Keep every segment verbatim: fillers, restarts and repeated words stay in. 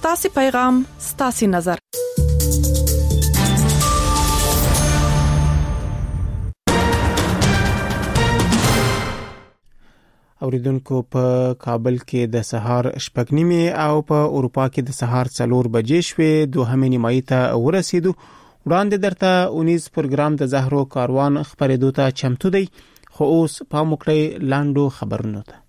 ستاسو پیغام ستاسو نظر. اوریدونکو په کابل کې د سهار شپږ نیمه او په اروپا کې د سهار څلور بجې شوې. دوهمه نیمایي ته ورسېدو. وړاندې درته اونیز پروګرام د زهرو کاروان خبرېدو ته چمتو دی، خو اوس پام وکړئ لاندو خبرونو ته.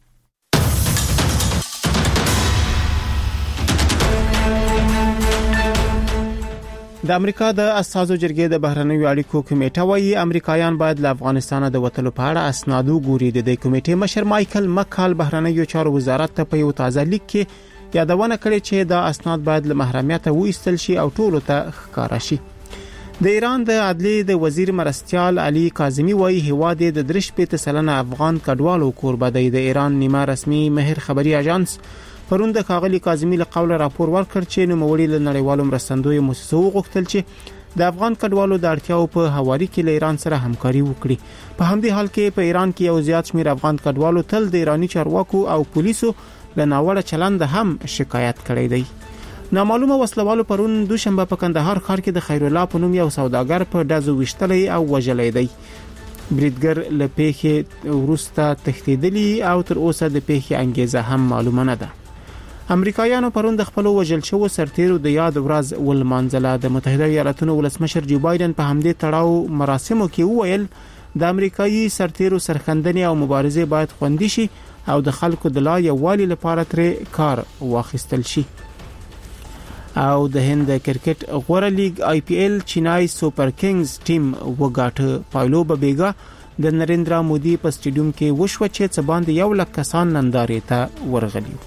د امریکا د اساسو جرګې د بهرنیو اړیکو کمیټه وايي امریکایان باید له افغانستان د وټلو په اړه اسناد وګوري. د دې کمیټې مشر مایکل مکال بهرنیو چارو وزارت ته په یو تازه لیک کې یادونه کړې چې دا اسناد باید له محرمیت وایستل شي او ټولو ته ښکارا شي. د ایران د عدلیې د وزیر مرستیال علي کاظمی وايي هیواد د درش په سلنه افغان کډوالو کوربه دی. د ایران نیمه رسمي مهر خبري اژانس پرون د کاغلی کاظمی له قوله راپور ورکړ چې نو موړي له نړیوالو مرستندوی مؤسسو غوښتل چې د افغان کډوالو د اړتیاو په حواله کې له ایران سره همکاري وکړي. په همدې حال کې په ایران کې یو زیات شمیر افغان کډوالو تل د ایرانی چارواکو او پولیسو له ناوړه چلند هم شکایت کړی دی. نامعلومه وسلوالو پرون دوشنبه په کندهار ښار کې د خیر الله په نوم یو سوداګر په دازو وشتلې او وژلې دی. بریدګر له پیښې وروسته تښتیدلی او تر اوسه د پیښې انګیزه هم معلومه نه ده. امریکایانو پرون د خپل وژل شوو سرتیرو د یاد ورځ ولمانځله. د متحده ایالاتونو ولسمشر جو بایدن په همدې تړاو مراسمو کې وویل د امریکایي سرتیرو سرښندنې او مبارزه باید خوندي شي او د خلکو د لا یووالي لپاره ترې کار واخیستل شي. او د هند کرکټ غوړه لیگ آی پی ایل چینای سوپر کینګز ټیم وګاټه. پایلو ببیګا د نریندرا مودي په سټیډیوم کې وشو چې څه باندې یو لک کسان نندارې ته ورغلي.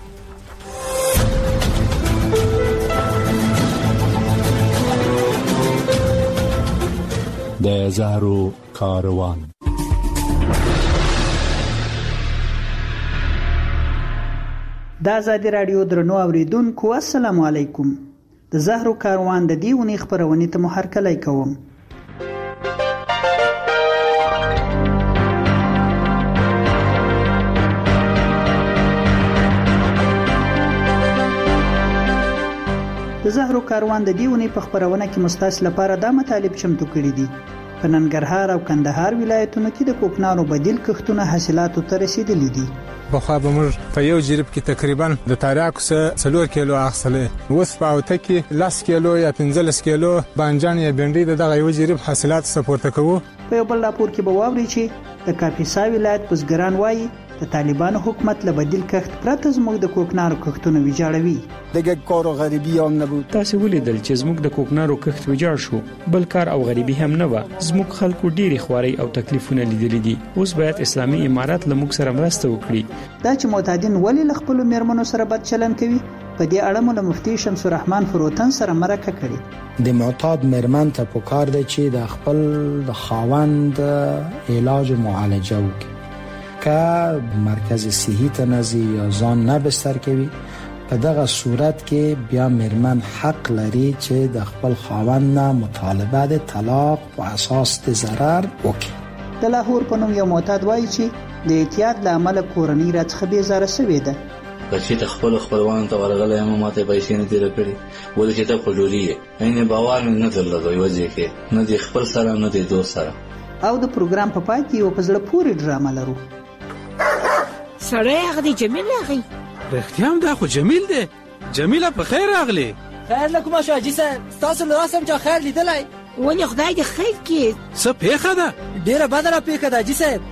د زهرو کاروان. د آزادی رادیو درنو اوریدونکو السلام علیکم. د زهرو کاروان د دې ونې خبرونه ته محرکلای کوم. د زهرو کاروان د دیونی په خبرونه کې مستاس لپاره د مطالب چمتو کړي دي. په ننګرهار او کندهار ولایتونو کې د کوکنارو بدیل کښتونه حاصلاتو ته رسیدلي دي. په خو به موږ په یو جریب کې تقریبا د تاریاکو سره څلور کیلو اخسلې، اوس په اوته کې لاس کیلو یا پنځلس کیلو بانجان یا بنډي دغه یو جریب حاصلات سپورته کوو. په یو بل راپور کې به واوري چې د کاپیسا ولایت بزګران وایي د طالبانو حکومت له بدیل کښت پرته زموږ د کوکنارو کښتونه ویجاړوي. دغه کار او غریبي هم نه بود. تاسو ولیدل چې زموږ د کوکنارو کښت ویجاړ شو، بل کار او غریبي هم نه و. زموږ خلکو ډېری خواري او تکلیفونه لیدلې دي. اوس باید اسلامي امارات له موږ سره مرسته وکړي. دا چې معتادین ولې له خپل میرمنو سره بد چلند کوي، په دې اړه مو له مفتي شمس الرحمن فروتن سره مرکه کړې. د معتاد میرمن ته پکار دی چې د خپل د خاوند علاج او معالجه وکړي. که مرکز صحی ته نزي یا ځان نه بستر کوي، په دغه صورت کې بیا میرمن حق لري چې د خپل خاوند نه مطالبه د طلاق په اساس د ضرر وکړي. د لاهور په نوم یو معتاد وایي چې د اعتیاد له امله کورنۍ راڅخه بیزاره شوې ده. بچی ته خپل خپلوان ته ورغلی یم، ماته پیسې نه تیر کړي، ولې چې ته خجوري یې. عین باور مې نه درلود یو ځای کې، نه دی خپل سره نه دی دوست سره. او د پروګرام په پای کې یو په زړه پورې ډرامه لرو. سړی هغه دی جمیل راغی. رښتیا هم دا خو جمیل دی. جمیله په خیر راغلی. خیر لکه شاه حاجي صاحب، تاسو له راسم چې خیر لیدلای. ولې خدای دې خیر کړي. څه پیښه ده؟ ډیره بده را پیښه ده حاجي صاحب.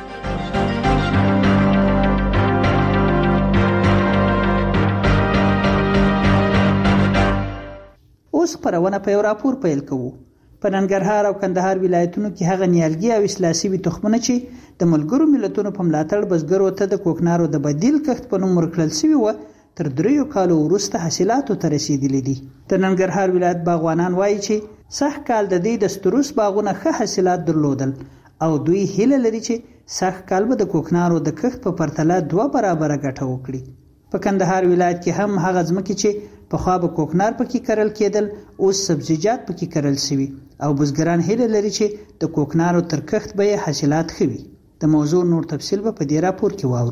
اوس خبرونه په یو راپور پیل کوو. په ننګرهار او کندهار ولایتونو کې هغه نیالګي او اصلاح شوي تخمونه چې د ملګرو ملتونو په ملاتړ بزګرو ته د کوکنارو د بدیل کښت په نوم ورکړل شوي و، تر دریو کالو وروسته حاصلاتو ته رسیدلي دي. د ننګرهار ولایت باغوانان وایي چې سږ کال د دې د ستروس باغونه ښه حاصلات درلودل او دوی هیله لري چې سږ کال به د کوکنارو د کښت په پرتله دوه برابره ګټه وکړي. په کندهار ولایت کې هم هغه ځمکې چې پخوا به کوکنار پکې کرل کېدل اوس سبزیجات پکې کرل شوي او بزګران هیله لري چې د کوکنارو تر کښت به حاصلات ښه وي. د موضوع نور تفصیل به په دې راپور کې واورو.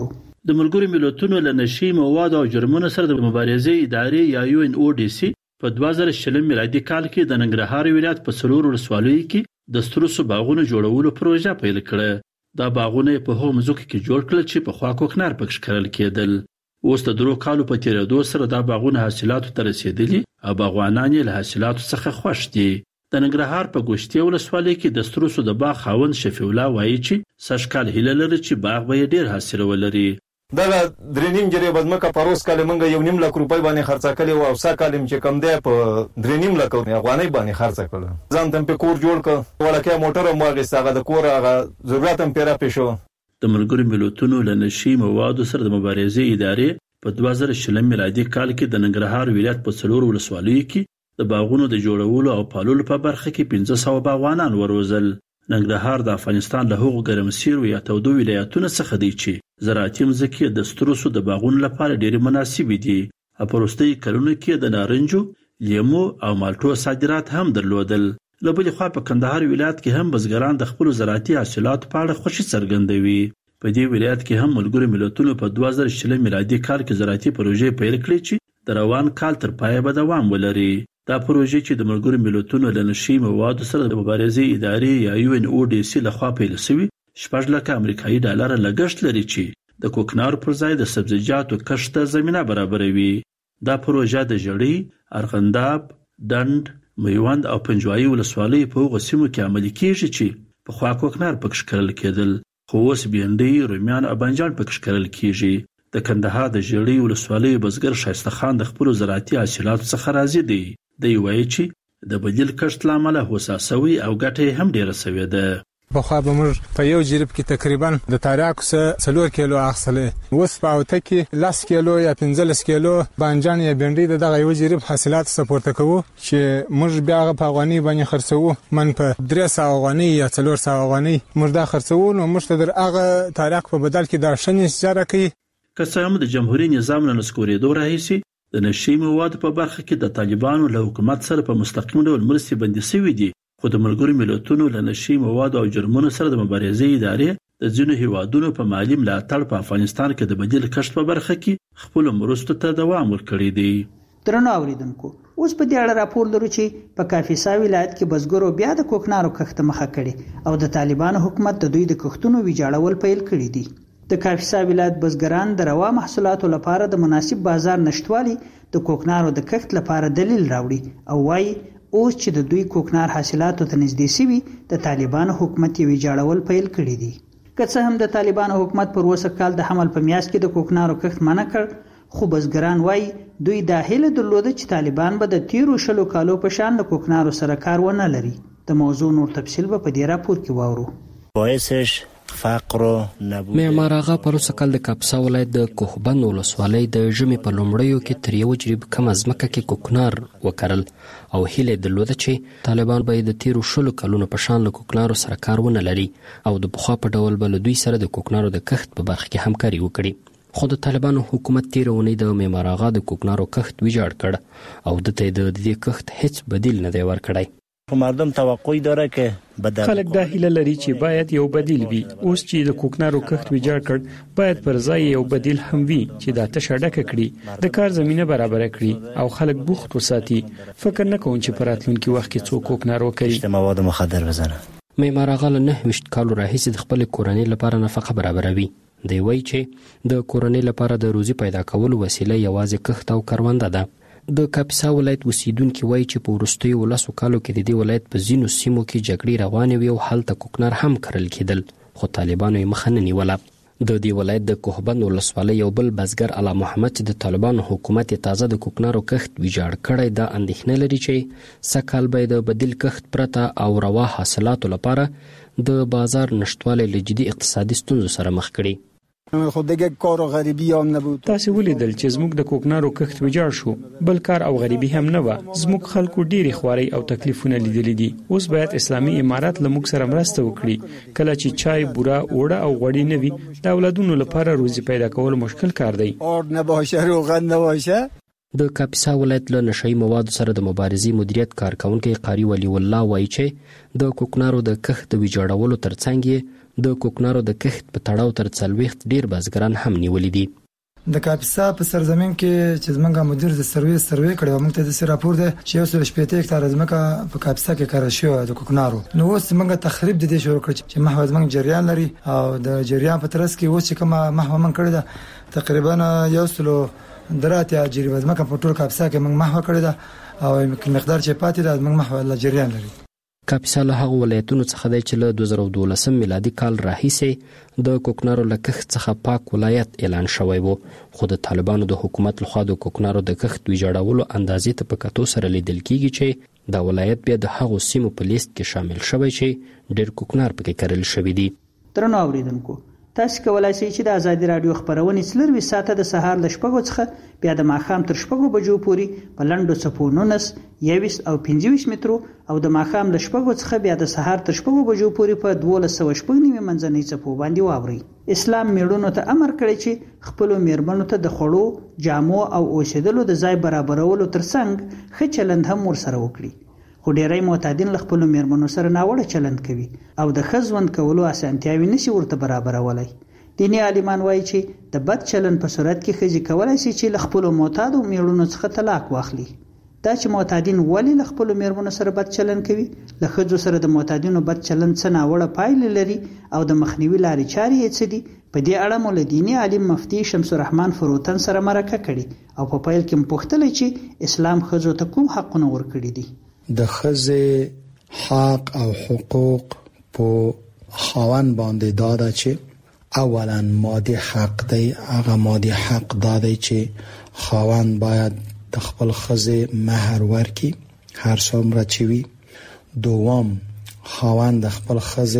د ملګرو ملتونو له نشي موادو او جرمونو سره د مبارزې ادارې یا یو ان او ډي سي په دوه زره شلم میلادي کال کې د ننګرهار ولایت په څلورو ولسوالیو کې د سترو باغونو جوړولو پروژه پیل کړه. دا باغونه په هغو مځکو کې جوړ کړل چې پخوا کوکنار پکې کرل کېدل. اوس د درو کالو په تیریدو سره دا باغونه حاصلاتو ته رسیدلي او باغوانان یې له حاصلاتو څخه خوښ دي. د ننګرهار په ګوشتې ولسوالۍ کې د سترو د باغ خاوند شفیع الله وایي چې سږ کال هیله لري چې باغ به ډیر حاصل ولري. دا درې نیم جری بدمکه پروس کال منګه یو نیم لک روپۍ باندې خرڅ کړي او اوسا کالم چې کم دی په درې نیم لک افغانۍ باندې خرڅ کړل. ځان تم په کور جوړ ک ولکه موټر مو غیساغه د کور هغه ضرورت هم پیرا پېښو. د ملګرو ملتونو له نشي موادو سره د مبارزې ادارې په دوه زره شلم میلادي کال کې د ننګرهار ولایت په څلورو ولسوالیو کې د باغونو د جوړولو او پالولو په برخه کې پنځه سوه باغوانان وروزل. ننګرهار د افغانستان له هغو ګرمسیرو یا تودو ولایتونو څخه دی چې زراعتي مځکې د سترو د باغونو لپاره ډېرې مناسبې دي. په وروستیو کلونو کې د نارنجو، لیمو او مالټو صادرات هم درلودل. له بلې خوا په کندهار ولایت کې هم بزګران د خپلو زراعتي حاصلاتو په اړه خوښي څرګندوي. په دې ولایت کې هم ملګرو ملتونو په دوه زره شلم میلادي کال کې زراعتي پروژې پیل کړې چې د روان کال تر پایه به دوام ولري. دا پروژې چې د ملګرو ملتونو له نشي موادو سره د مبارزې ادارې یا یو ان او ډي سي لخوا پیل شوي شپږ لکه امریکایي ډالره لګښت لري چې د کوکنارو پر ځای د سبزیجاتو کښت ته زمینه برابروي. دا پروژه د ژړۍ، ارغنداب، ډنډ، میوند او پنجوایي ولسوالیو په هغو سیمو کې عملي کیږي چې پخوا کوکنار پکې کرل کېدل، خو اوس بېنډۍ، رومیان او بانجان پکې کرل کیږي. د کندهار د ژړۍ ولسوالیو بزګر ښایسته خان د خپلو زراعتي حاصلاتو څخه راضي دی. دی وایي چې د بدیل کښت له امله هوسا سوی او ګټه هم ډیره سوې ده. پخوا به موږ په یو جریب کې تقریبا د تاریاکو څخه څلور کیلو اخیستلې، اوس په اوته کې لس کیلو یا پنځلس کیلو بانجان یا بینډۍ د دغه یو جریب حاصلات سپورته کوو چې موږ بیا هغه په افغانۍ باندې خرڅوو. من په درې سوه افغانۍ یا څلور سوه افغانۍ موږ دا خرڅوو، نو موږ ته در هغه تاریاک په بدل کې دا ښه نسجاره کوي. که څه هم د جمهوري نظام له نسکورېدو راهیسې د نشي موادو په برخه کې د طالبانو له حکومت سره په مستقیم ډول مرستې بندي شوي دي، خو د ملګرو ملتونو له نشي موادو او جرمونو سره د مبارزې ادارې د ځینو هیوادونو په مالي ملاتړ په افغانستان کې د بدیل کښت په برخه کې خپلو مرستو ته دوام ورکړی دی. درنو اوریدونکو، اوس په دې اړه راپور لرو چې په کاپیسا ولایت کې بزګرو بیا د کوکنارو کښت مخه کړي او د طالبانو حکومت د دوی د کښتونو ویجاړول پیل کړي دي. د کاپیسا ولایت بزګران د روا محصولاتو لپاره د مناسب بازار نشټوالي د کوکنارو د کښت لپاره دلیل راوړي او وايي اوس چې د دوی کوکنار حاصلاتو ته نږدې شوي د طالبانو حکومت یې ویجاړول پیل کړي دي. که څه هم د طالبانو حکومت پر اوسه کال د حمل په میاشت کې د کوکنارو کښت منع کړ، خو بزګران وايي دوی دا هیله درلوده چې طالبان به د تیرو شلو کالو په شان د کوکنارو سره کار ونه لري. د موضوع نور تفصیل به په دې راپور کې واورو. باعثش فقر نبود. معمار آغا پروسه کال د کاپیسا ولایت د کوهبند ولسوالۍ د ژمي په لومړیو کې تر یو جریب کم ځمکه کې کوکنار وکرل او هیله درلوده چې طالبان به د تیرو شلو کلونو په شان له کوکنارو سره کار ونه لري او د پخوا په ډول به له دوی سره د کوکنارو د کښت په برخه کې همکاري وکړي. خو د طالبانو حکومت تیر اونۍ د معمار آغا د کوکنارو کښت ویجاړ کړ او د ته د دې کښت هیڅ بدیل نه دی ورکړی. مردم توقع داره که بدل خلک دا هیله لري چې باید یو بدیل وي. اوس چې د کوکنارو کښت ویجاړ کړ، باید پر ځای یو بدیل هم وي چې دا تشه ډکه کړي، د کار زمینه برابر کړي او خلک بوخت وساتي. فکر نه کوم چې په راتلونکي وخت کې څوک کوکنار وکړي. مواد مخدر وزنه. معمار آغا له نهه ویشت کالو راهیسې د خپل کورنۍ لپاره نفقه برابروي. دی وایي چې د کورنۍ لپاره د روزي پیدا کولو وسیله یوازې کښت او کرونده ده. د کاپیسا ولایت اوسیدونکي وایي چې په وروستیو ولسو کالو کې د دې ولایت په ځینو سیمو کې جګړې روانې وې او هلته کوکنار هم کرل کېدل، خو طالبانو یې مخه نه نیوله. د دې ولایت د کوهبند ولسوالۍ یو بل بزګر علا محمد چې د طالبانو حکومت یې تازه د کوکنارو کښت ویجاړ کړی، دا اندېښنه لري چې سږ به د بدیل کښت پرته او روا حاصلاتو لپاره د بازار نشتوالی له جدي اقتصادي ستونزو سره مخ کړي. خود دیگه کار و غریبی هم نبود. تاسو ولیدل چې زموږ د کوکنارو کښت ویجاړ شو، بل کار او غریبی هم نه و. زموږ خلکو ډېری خواري او تکلیفونه لیدلې دي. اوس باید اسلامي امارات له موږ سره مرسته وکړي. کله چې چای، بوره، اوړه او غوړي نه وي، د اولادونو لپاره روزي پیدا کول مشکل کار دی. اور نه باشه، روغن نه باشه. د کاپیسا ولایت له نشئی موادو سره د مبارزې مدیریت کارکونکي قاری ولی الله وایي چې د کوکنارو د کښت د ویجاړولو ترڅنګ د کوکنارو د کښت په تړاو تر څلوېښت ډیر بزګران هم نیولې دي. د کاپیسا په سرزمین کې چې زمونږ مدیر د سروې سروې کړو، موږ ته د راپور ده چې یو سل شپږ هکتار ځمکه په کاپیسا کې کار شوی د کوکنارو. نو اوس موږ تخریب د دې شروع کړ چې محو زمونږ جریان لري او د جریان په ترڅ کې اوس چې کومه محو من کړی ده تقریبا یو سل دراتیا جریبه ځمکه په ټول کاپیسا کې موږ محو کړی ده او مقدار چې پاتې ده موږ محو له جریان لري. کاپیسا له هغو ولایتونو څخه دی چې له دوه زره دولسم میلادي کال راهیسې د کوکنارو له کښت څخه پاک ولایت اعلان شوی و، خو د طالبانو د حکومت لخوا د کوکنارو د کښت ویجاړولو اندازې ته په کتو سره لیدل کیږي چې دا ولایت بیا د هغو سیمو په لیست کې شامل شوی چې ډېر کوکنار پکې کرل شوي دي. درنو اوریدونکو، تاسو کولای شئ چې د آزادي رادیو خبرونه څلروي ساعته د سهار له شپږو څخه بیا د ماښام تر شپږو بجو پورې په لنډو څپو نولس، یویشت او پنځه ویشت مترو او د ماښام له شپږو څخه بیا د سهار تر شپږو بجو پورې په دولس سوه شپږ نوي منځنۍ څپو باندې واورئ. اسلام میړونو ته امر کړی چې خپلو میرمنو ته د خوړو، جامو او اوسېدلو د ځای برابرولو ترڅنګ ښه چلند هم ورسره وکړي. خو ډیری معتادین له خپلو میرمنو سره ناوړه چلند کوي او د ښه ژوند کولو اسانتیاوې نشي ورته برابرولی. دیني عالمان وایي چې د بد چلند په صورت کې ښځې کولی شي چې له خپلو معتادو میړونو څخه طلاق واخلي. دا چې معتادین ولې له خپلو میرمنو سره بد چلند کوي، له ښځو سره د معتادینو بد چلند څه ناوړه پایلې لري او د مخنیوي لارې چارې یې څه دي، په دې اړه مو له دیني عالم مفتي شمس الرحمن فروتن سره مرکه کړې او په پیل کې مو پوښتلی چې اسلام ښځو ته کوم حقونه ورکړي دي. د ښځې حق او حقوق په خاوند باندې دا ده چې اولا مادي حق دی. هغه مادي حق دا دی چې خاوند باید د خپل ښځې مهر ورکړي هر څومره چې وي. دوم، خاوند د خپل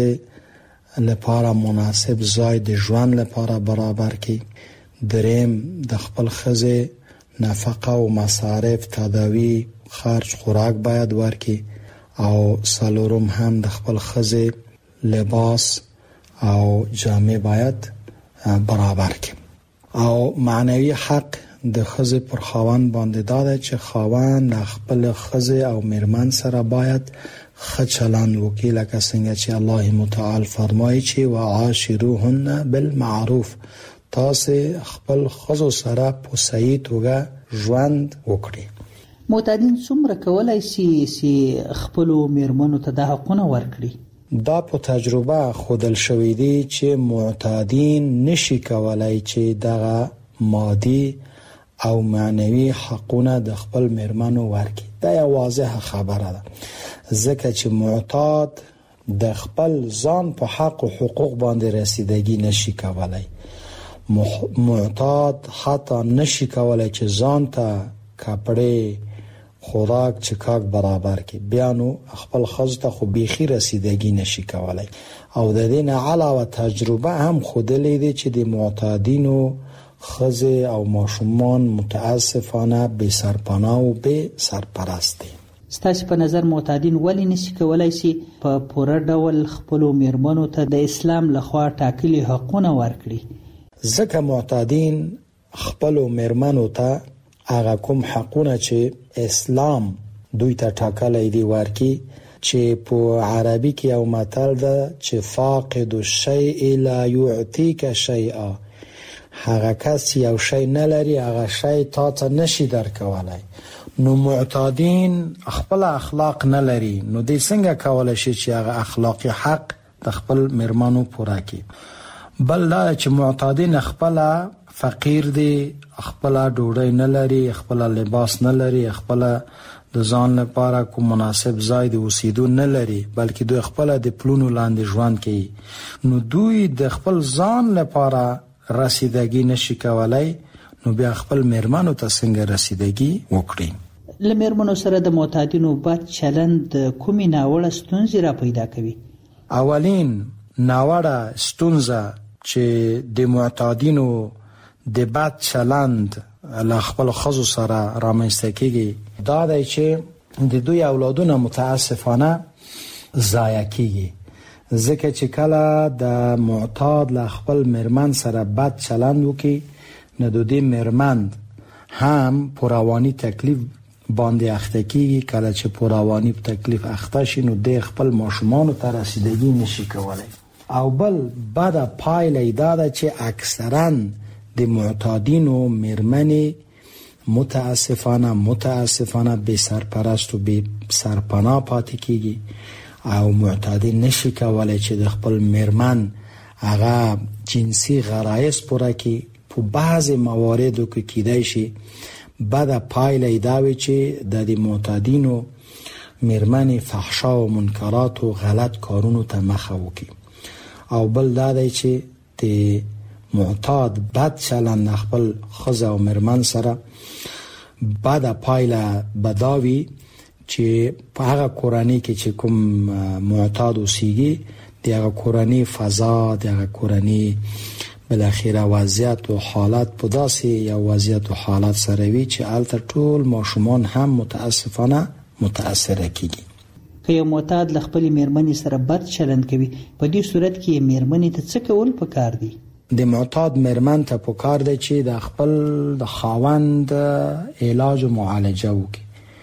ښځې لپاره مناسب ځای د ژوند لپاره برابر کړي. دریم، د خپل ښځې نفقه او مصارف، تداوی، خرج، خوراک باید ورکړي. او څلورم هم د خپل ښځې لباس او جامې باید برابر کړي. او معنوي حق د ښځې پر خاوند باندې دا ده چې خاوند خپل ښځې او میرمن سره باید ښه چلند وکړي، لکه څنګه چې الله متعال فرمایي چې وعاشروهن بالمعروف، تاسو خپل ښځو سره په صحیح توګه ژوند وکړي. معتادین څومره کولای شي چې خپلو میرمنو ته د حقونه ورکړي؟ دا په تجربه خودل شوی دی چې معتادین نشي کولای چې دغه مادي او معنوي حقونه د خپل میرمنو ورکړي. دا یو واضحه خبره ده، ځکه چې معتاد د خپل ځان په حق او حقوق باندې رسیدګي نشي کولای. معتاد حتی نشي کولای چې ځان ته کپڑے، خوراک، چکاک برابر کی، بیا نو خپل ښځو ته خو بیخي رسیدګي نشي کولای. او د دې نه علاوه تجربه هم ښودلې ده چې د معتادینو ښځې او ماشومان متاسفانه بې سرپناه او بې سرپرست دي. ستاسو په نظر معتادین ولې نشي کولای شي په پوره ډول خپلو میرمنو ته د اسلام لخوا ټاکلي حقونه ورکړي؟ ځکه معتادین خپلو میرمنو ته هغه کوم حقونه چې اسلام دوی ته ټاکلی دی ورکړي، چې په عربي کې یو متل ده چې فاقد الشیء لا یعطیک شیئا، هغه کس یو شی نه لري هغه شی تا ته نشي درکولای. نو معتادین خپل اخلاق نه لري، نو دوی څنګه کولای شي چې هغه اخلاقی حق د خپل میرمنو پوره کړي؟ بل دا چې معتادین خپل فقیر دي، خپل ډوډۍ نه لري، خپل لباس نه لري، خپل د ځان لپاره کوم مناسب ځای د اوسېدو نه لري، بلکې دوی خپل د پلونو لاندې ژوند کوي. نو دوی د خپل ځان لپاره رسیدګي نشي کولای، نو بیا خپل میرمنو ته څنګه رسیدګي وکړي؟ له میرمنو سره د معتادینو بد چلند کومې ناوړه ستونزې را پیدا کوي؟ اولین ناوړه ستونزه چې د معتادینو د بد چلند له خپل ښځو سره رامنځته کیږي دا دی چې د دوی اولادونه متاسفانه ضایع کیږي، ځکه چې کله د معتاد له خپل میرمن سره بد چلند وکړي نو د دې میرمن هم په رواني تکلیف باندې اخته کیږي. کله چې په رواني تکلیف اخته شي نو د خپل ماشومانو ته رسیدګي نشي کولای. او بل بعد پایله دا ده چې اکثرا د معتادینو میرمنې متاسفانه متاسفانه بې سرپرست و بې سرپناه پاتې کیږي او معتادین نشي کولای چې د خپل میرمن هغه جنسي غرایز پوره کړي. په بعضې مواردو کې کیدای شي بده پایله دا وي چې د دې معتادینو میرمنې فحشا و منکرات و غلط کارونو ته مخه وکړي. او بل دا دی چې د معتاد بد چلند خپل ښځه او میرمن سره بده پایله بداوي چې په هغه کورنۍ کې چې کوم معتاد اوسیږي د هغه کورنۍ فضا د هغه کورنۍ بالاخره وضعیت و حالت په داسې یو وضعیت و حالت سره وي چې هلته ټول ماشومان هم متاسفانه متاثره کیږي. که یو معتاد له خپلې میرمنې سره بد چلند کوي په دې صورت کې میرمنې ته څه کول پکار دي؟ د معتاد میرمن ته پکار دی چې د خپل د خاوند علاج و معالجه وکړي.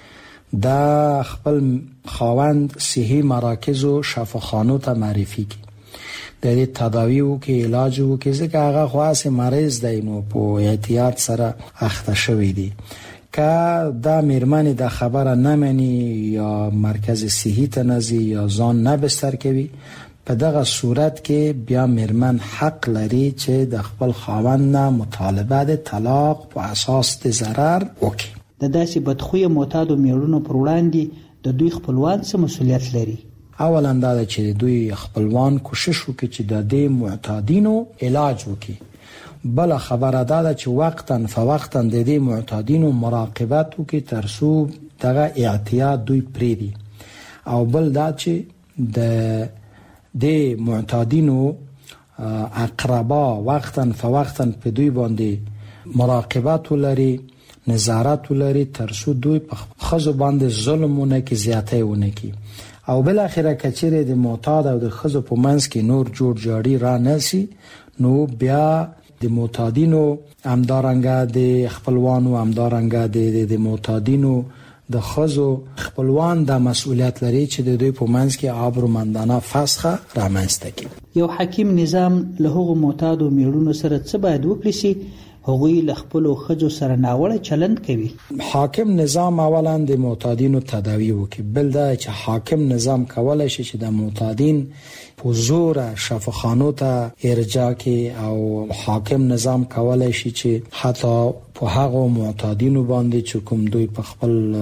د خپل خاوند صحي مراکز و شفاخانو ته معرفي کړي، د دې تداوی وکړي، علاج وکړي، ځکه هغه خو هسې مریض دی نو په احتیاط سره اخته شوی دی. که دا میرمن د خبره نمني یا مرکز صحي ته نه ځي یا ځان نه بستر کوي، په دغه صورت کې بیا میرمن حق لري چې د خپل خاوند نه مطالبه د طلاق په اساس د ضرر وکړي. د داسې بدخویه معتادو میړونو پر وړاندې د دوی خپلوان څه مسؤلیت لري؟ اولا دا چې دوی خپلوان کوشش وکړي چې د دې معتادینو علاج وکړي. بل خبره دا چې وقتا فوقتا د دې معتادینو مراقبت وکړي تر څو دغه اعتیاد دوی پریدي. او بل دا چې د د معتادینو اقربا وقتا فوقتا په دوی باندې مراقبت ولري، نظارت ولري تر څو دوی په خزو باندې ظلمونه کې زیاته ونه کی. او بل اخره کچره د معتاد او د خزو په منځ کې نور جوړ جاړي را نسی، نو بیا د معتادینو همدارنګه د خپلوانو همدارنګه د د معتادینو د خزو خپلوان د مسؤلیت لري چې د دوی په منځ کې آبرومندانه فسخه رامنځته کړي. یو حکیم نظام له هغو معتادو میړونو سره څه باید وکړي چې هغوی له خپلو ښځو سره ناوړه چلند کوي؟ حاکم نظام اولا د معتادینو تداوی وکړي. بل دا چې حاکم نظام کولای شي چې د معتادین په زور شفاخانو ته ارجاع کړي، او حاکم نظام کولای شي چې حتی په هغو معتادینو باندې چې کوم دوی په خپل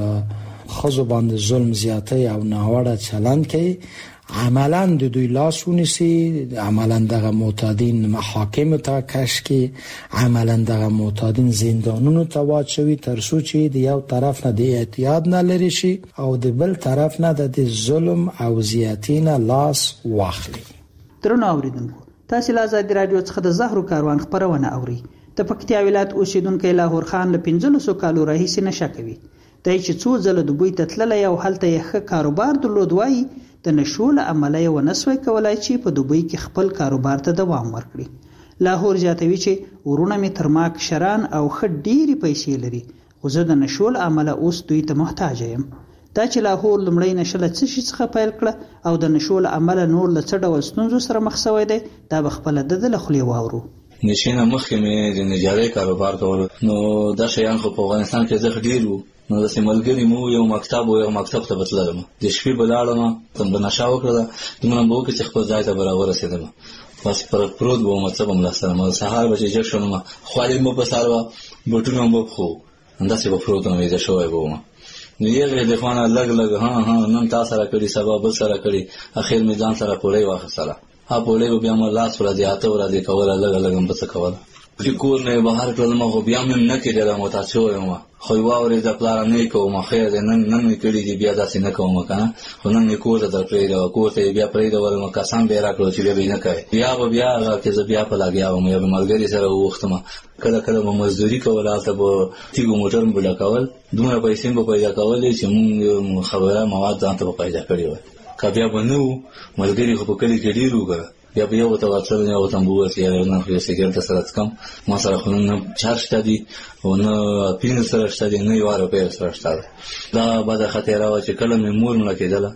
ښځو باندې ظلم زیاتی او ناوړه چلند کوي عملا د دوی لاس ونیسي، عملا دغه معتادین محاکم ته کش کی، عملا دغه معتادین زندانونو ته واچوي تر څو چې د یو طرف نه د اعتیاد نه لري شي او د بل طرف نه د ظلم او زیاتی نه لاس واخلي. درنو اوریدونکو، تاسو له آزادي رادیو څخه د زهرو کاروان خبرونه اوري. د پکتیا ولایت اوسیدونکو لاهور خان له پنځلسو کالو راهیسې نشه کوي. دای چې څو ځله دوی ته تللی او هلته یې ښه کاروبار درلود، وایي د نشو له امله یې ونسوی کولای چې په دوبۍ کې خپل کاروبار ته دوام ورکړي. لاهور زیاتوي چې ورونه مې تر ما کشران او ښه ډېرې پیسې لري، خو زه د نشو له امله اوس دوی ته محتاجه یم. دا چې لاهور لومړی نشه له څه شي څخه پیل کړه او د نشو له امله نور له څه ډول ستونزو سره مخ شوی دی، دا به خپله د ده له خولې واورو. نشې نه مخکې مې د نجارۍ کاروبار کولو، نو دا شیان خو په افغانستان کې زښت ډېر وو. نو داسې ملګري مو یو مکتب و یو مکتب ته به تللم، د شپې به لاړم، ته به نشه وکړله، دومره به وکړې چې خپل ځای ته به راورسېدم، بس پرت پروت به وم، څه به م له سره م سهار به چې جګ شولم، خوالې مې په سر وه، بوټونه مې به پښو، همداسې به پروت وم، ویده شوی به وم. نو یغې د خوا نه لږ لږ ها ها نن تا سره کړي، سبا بل سره کړي، اخر مې ځان سره پوړۍ واخیستله. ها پوړۍ به بیا مې لاس ورځې اته ورځې کوله، لږه لږه م به څه کوله. چې کور نه یې بهر کړلم، خو بیا مې نه کېدله، معتاد شوی وم. خو یې واورېده پلاره نه یې کوم، خیر دی، نن نن مې کړي دي، بیا داسې نه کوم که نه، خو نن مې کور ته در پرېږده، کور ته یې بیا پرېږدولم، قسم به یې را کړو چې بیا به یې نه کوې. بیا به بیا هغه کې زه بیا په لګیا وم، یا به ملګري سره ووښتم، کله کله به مزدوري کوله، هلته به تیږو موټر مې به ډکول، دومره پیسې مې به پیدا کولې چې مونږ خبره مواد ځان ته به پیدا کړي وای. که بیا به نه وو ملګري، خو په کلي کې ډېر وو که بیا به یو ته ورتلل، یو ته به وویل چې یاره نن خو یو سګرټ سره څکم، ما سره خو نه چار شته دي او نه پینځه سره شته دي، نه یوه روپۍ سره شته ده. دا بده خطیره وه چې کله مې مور مړه کېدله،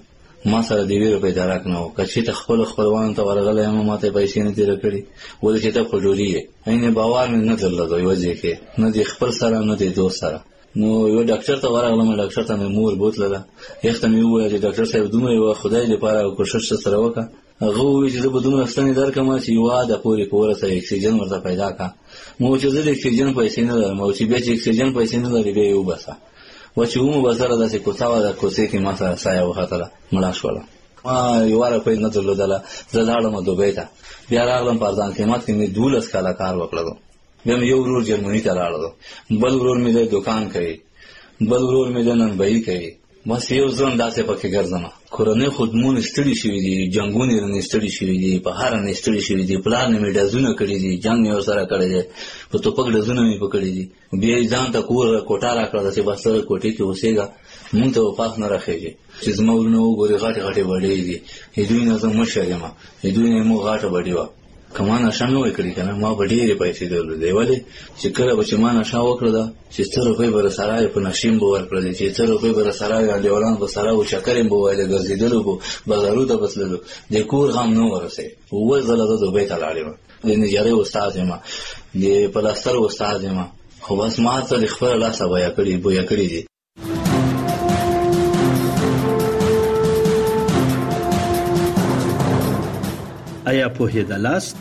ما سره د یوې روپۍ درک نه و. که چېرته خپلو خپلوانو ته ورغلی یم ما ته یې پیسې نه تېره کړي ولې چې ته خجوري یې. عین باور مې نه درلوده یوه ځای کې، نه د خپل سره نه د دوست سره. نو یو ډاکټر ته ورغلم، ډاکټر ته مې مور بوتلله، یخ ته مې وویل چې ډاکټر صاحب دومره یوه خدای دپاره کوښښ سره وکړه. هغه وویل چې زه به دومره ستنې درکړم چې یوه عاده پورې په ورسره اکسیجن ورته پیدا کړه. ما وویل چې زه د اکسیجن پیسې نه لرم، او چې بیا چې اکسیجن پیسې نه لري بیا یې وباسه. و چې ومو بسره داسې کوڅه وه، د کوڅې کې ما سره سایه وختله، مړه شوله. ما یوه روپۍ نه درلودله. زه لاړم دوبۍ ته، بیا راغلم په ارزان قیمت کې مې دولس کاله کار وکړلو. بیا مې یو ورور جرمني ته لاړلو، بل ورور مې د دوکان کوي، بل ورور مې د ننبهي کوي. بس یو ځان داسې پکې ګرځم. کورنۍ خدمون ستړي شوي دي، جنګونه یې رانې ستړي شوي دي، په هر رانې ستړي شوي دي. پلار نه مې ډزونه کړي دي، جنګ مې ورسره کړی دی، په ټوپک ډزونه مې پکړي دي. بیا یې ځان ته کور کوټه راکړه، داسې بس ته کوټې کې اوسېږه، مونږ ته وفاس نه راخېږي. چې زما ورونه وګورې غټې غټې بډې دي، دوی نه زه مشر یم، دوی نه یې مو غټه بډې وه. که ما نشه نه وای کړې که نه ما به ډېرې پیسې درلودې. ولې چې کله به چې ما نشه وکړه ده چې څه روپۍ به راسره یې په نشې م به ورکړلې، چې څه روپۍ به راسره یې انډیوالان به سره و، چکر م به وایله، ګرځېدلو به، بازارو ته به تللو، د کور غم نه ورسېد. اووه ځله زه دوبۍ ته لاړې وم، د نجارۍ استاد یم، د پلاستر استاد یم، خو بس ما ته د خپله لاسه بویه کړي بویه کړي دي. آیا پوهېدلاست؟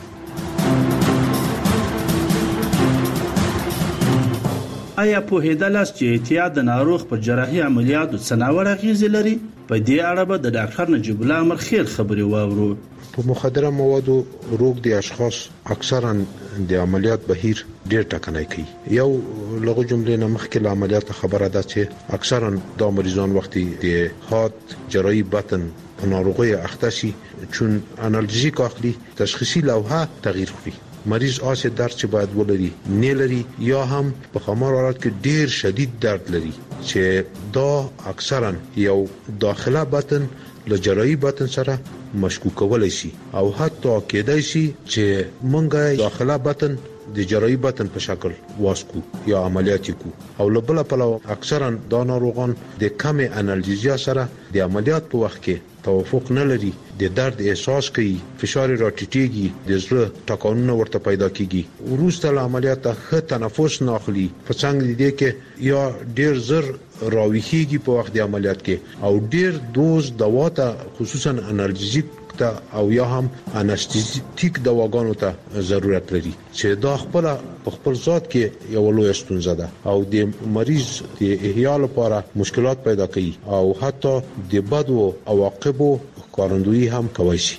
آیا پوهېدلاست چې احتیاط د ناروغ پر جراحي عملیاتو څه ناوړه اغېزې لري؟ په دې اړه به د ډاکټر نجیب الله امر خیل خبرې واورو. په مخدره موادو روغ دي اشخاص اکثرا د عملیات بهیر ډېر ټکنی کوي. یو لغه جملې نه مخکې له عملیات خبره ده چې اکثرا دا مریضان وختي د هات جراحي بطن په ناروغۍ اخته شي چون انالژیک اخلي تشخیصي لوحه تغییر کړي. مریض آسه درد چې باید ولري نه لري، یا هم په خمار حالت کې ډیر شدید درد لري چې دا اکثرا یو داخله بطن له جراحي بطن سره مشکوک کولای شي، او حتی کېدای شي چې مونږه داخله بطن د جراحي بطن په شکل واسکو یا عملیات کو. او لبل په لو اکثرا دا ناروغان د کم انالژیا سره د عملیات په وخت کې توافق نه لري، د درد احساس کوي، فشار راټیټيږي، د زړه ټکانونه ورته پیدا کیږي. وروسته له عملیات ښه تنفس نه اخلي، په څنګه دي کې یا ډیر زر راويخيږي په وخت د عملیات کې، او ډیر دوز دوا ته خصوصا انالژیک ته او یا هم انستیزیک دواګانو ته ضرورت لري چې دا خپل په خپل ذات کې یو لوی ستونزه ده او د مریض د احیا لپاره مشکلات پیدا کوي او حتی د بدو عواقبو ښکارندویي هم کوي شي.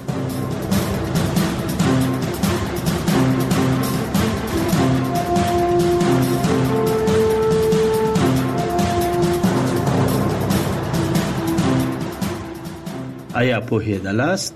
آیا پوهېدلاست؟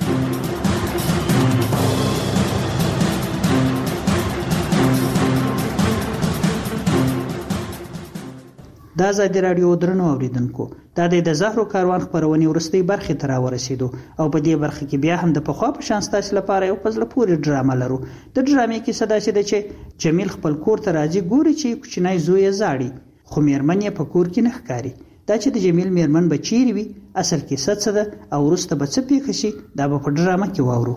دا ازادي راډیو درنو اوریدونکو، دا د زهرو کاروان خبرونې ورستۍ برخې ته راورسېدو او په دې برخه کې بیا هم د پخوا په شان ستاسو لپاره یو پزله پورې ډرامه لرو. د ډرامې کیسه داسې ده چې جمیل خپل کور ته راځي، ګوري چې کوچنی زوی یې زاړي خو میرمن یې په کور کې نه ښکاري. دا چې د جمیل میرمن به چیرې وي، اصل کیسه څه ده او وروسته به څه پیښه شي، دا به په ډرامه کې واورو.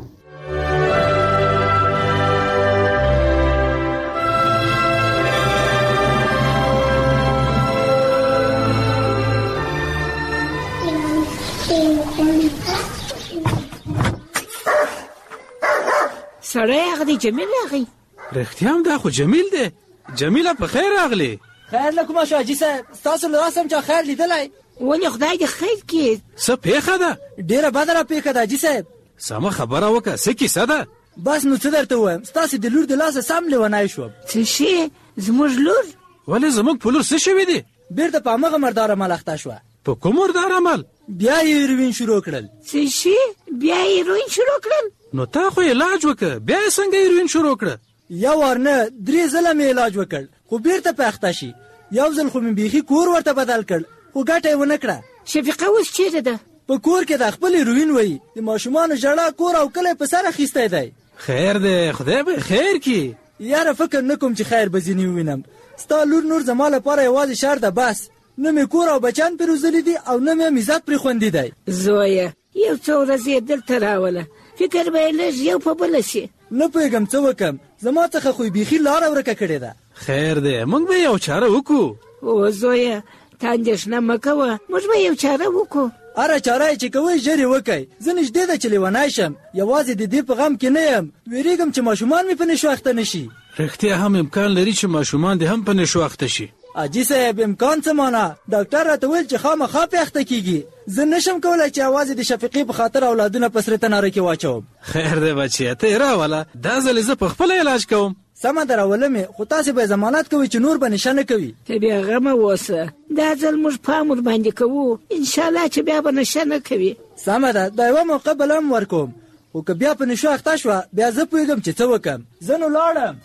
سړی هغه دی جمیل راغی. رښتیا هم دا خو جمیل دی. جمیله په خیر راغلی. خیر لکومه شو حاجي صاحب، ستاسو له راسه م چا خیر لیدلی؟ ولې خدای دې خیر کړي. څه پیښه ده؟ ډېره بده را پیښه ده حاجي صاحب. سمه خبره وکړه، څه کیسه ده؟ بس نو څه درته ووایم، ستاسې د لور د لاسه سم لیونی شوم. څه شي؟ زموږ لور؟ ولې زموږ په لور څه شوي دي؟ بېرته په همغه مردار عمل اخته شوه. په کوم مردار عمل؟ بیا یې هیروین شروع کړل. څه شي؟ بیا یې هیروین شروع کړل؟ نو تا خو علاج وکړه، بیا یې څنګه هیروین شروع کړه؟ یو وار نه درې ځله مې علاج وکړ، خو بېرته په اخته شي. یو ځل خو مې بیخي کور ورته بدل کړ، خو ګټه یې ونه کړه. شفیقه اوس چیرته ده؟ په کور کې د خپل هیروین وایي، د ماشومانو ژړا کور او کلی په سر اخیستی دی. خیر دی، خدای به خیر کړي. یاره فکر نه کوم چې خیر به ځینې ووینم. ستا لور نور زما لپاره یوازې شر ده بس. نه مې کور او بچیان پرې روزلي دي او نه مې عزت پرې خوندي دی. زویه یو څو ورځې دلته راوله، فکر به یې لږ یو په بله شي. نه پوهېږم څه وکړم، زما څخه خو بیخي لاره ورکه کړې ده. خیر دی، موږ به یو چاره وکړو. او زویه ته اندېښنه مه کوه، موږ به یو چاره وکړو. هره چاره یې چې کوئ ژر یې وکئ. زه نږدې ده چې لیونی شم، یوازې د دې په غم کې نه یم، ویرېږم چې ماشومان مې په نشو اخته نه شي. رښتیا هم امکان لري چې ماشومان دې هم په نشو اخته شي. حاجي صاحب امکان څه معنا؟ ډاکټر راته ویل چې خامخا پې اخته کېږي. زه نشم کولی چې یوازې د شفیقې په خاطر اولادونه په سره تناره کې واچوم. خیر دی بچیه، ته یې راوله، دا ځل زه په خپله علاج کوم. سمه ده راوله مې، خو تاسې به ضمانت کوئ چې نور به نشه نه کوي. ته بیا غمه اوسه، دا ځل موږ پام ورباندې کوو، انشاءالله چې بیا به نشه نه کوي. سمه ده، دا یوه موقع بله هم ورکوم، خو که بیا په نشو اخته شوه بیا زه پوهېږم چې څه وکړم. زه نو لاړم.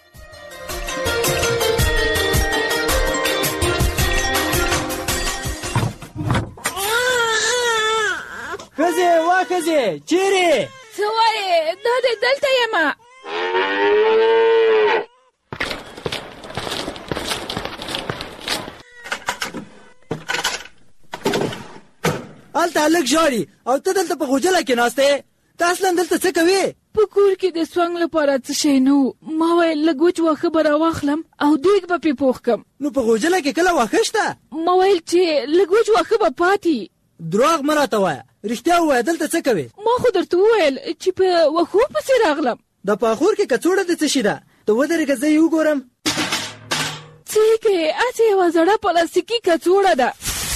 ښځې وا ښځې چیرې؟ څه وایې؟ دا دی دلته یمه. هلته هلک ژاړي او ته دلته په غوجله کې ناست یې. ته اصلا دلته څه کوې؟ په کور کې د سونګ لپاره څه شی نه و، ما ویل لږ وچ واښه به راواخلم او دیګ به پې پوخ کړم. نو په غوجله کې کله واښه شته؟ ما ویل چې لږ وچ واښه به پاتې. دروغ مه راته وایه، رښتیا ووایه دلته څه کوې؟ ما خو درته وویل چې په واښو پسې راغلم. د پاخور کې کڅوړه د څه شي ده؟ ته ودرېږه زه یې وګورم. څه یې کوې؟ هسې یوه زړه پلاستیکي کڅوړه ده.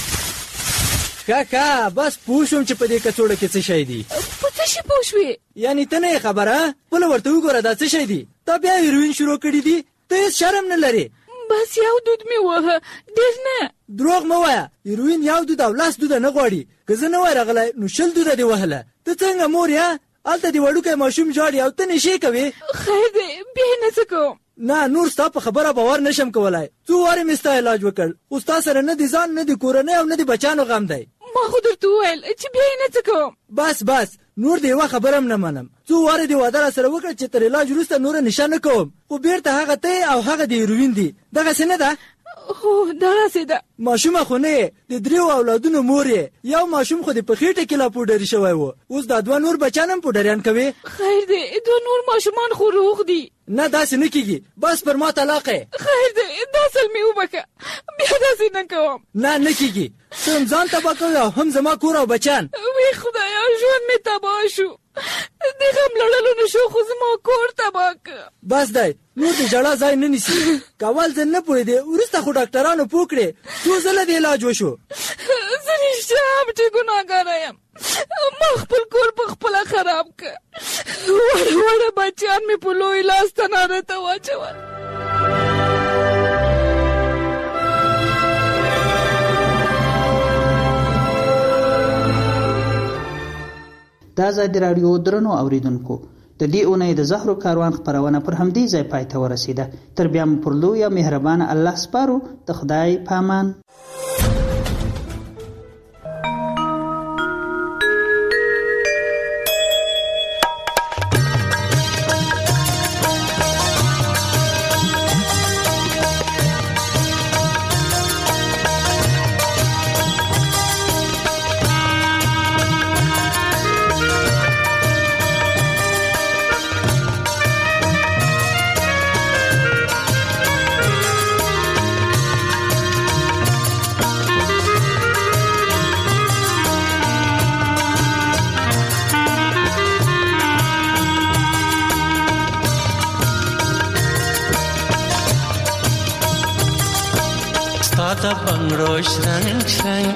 ښه ښه بس پوه شوم چې په دې کڅوړه کې څه شی دی. په څه شي پوه شوې؟ یعنې ته نه یې خبره؟ خپله ورته وګوره دا څه شی دی. تا بیا هیروین شروع کړي دي؟ ته هېڅ شرم نه لرې. بس یو دود مې وهه، ډېر نه. دروغ مه وایه، هیروین یو دود او لاس دوده نه غواړي. که زه نه وای راغلی نو شل دوده دې وهله. ته څنګه مور یې؟ هلته دې وړوکی ماشوم ژاړي او ته نشې کوې. خیر دی بیا یې نه څه کوم. نه نور ستا په خبره باور نشم کولی. څو وارې مې ستا علاج وکړ، خو ستا سره نه د ځان نه د کورنۍ او نه د بچیانو غم دی. ما خو درته وویل چې بیا یې نه څه کوم. بس بس نور د یوه خبره هم نه منم. څو وارې دې واده را سره وکړه چې تر علاج وروسته نوره نشه نه کوم، خو بیرته هغه ته او هغه د هیروین دي. دغسې نه ده؟ هو دغسې ده. ماشومه خو نه یې، د دریو اولادونو مور یې. یو ماشوم خو دې په خېټه کې لا پوډري شوی و، اوس دا دوه نور بچیان هم پوډریان کوي. خیر دی دوه نور ماشومان خو روغ دي. نه داسې نه کېږي، بس پر ما طلاق یې. خیر دی دا ځل مې وبښه، بیا داسې نه کوم. نه نه کېږي، ته هم ځان تباه کوې او هم زما کور او بچیان. وی خدایا ژوند مې تباه شو، د غم لړلو نه شو خو زما کور تباه که. بس دی نور د ژړا ځای نه نیسي. که اول ځل نه پوهېدې وروسته خو ډاکټرانو پوه کړې، څو ځله د علاج وشو. زه رښتیا هم چې ګناهګاره یم، ما خپل کور په خپله خراب که. وړه وړه بچیان مې په لوی لاس تناره ته واچول. د ازادي راډیو درنو اوریدونکو، د دې اونۍ د زهرو کاروان خپرونه پر همدې ځای پای ته ورسېده. تر بیا مو پر لوی او مهربانه الله سپارو. د خدای پامان. Stada bangro shrang shrang,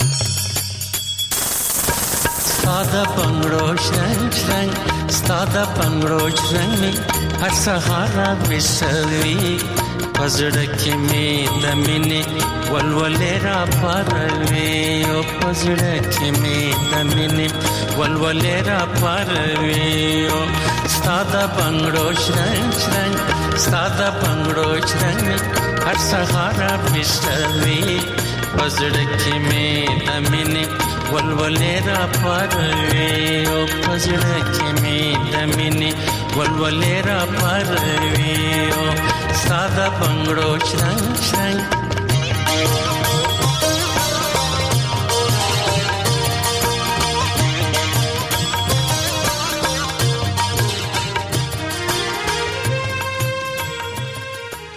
stada bangro shrang shrang, stada bangro shrang me har sahara visavi, pazda ke me damine walwale ra parve, o pazda ke me damine walwale ra parve, o stada bangro shrang shrang, stada bangro shrang me har sahara visavi, pazda ke me damine walwale ra parve, o pazda ke me damine walwale ra parve, o sada bangro shrang shrang.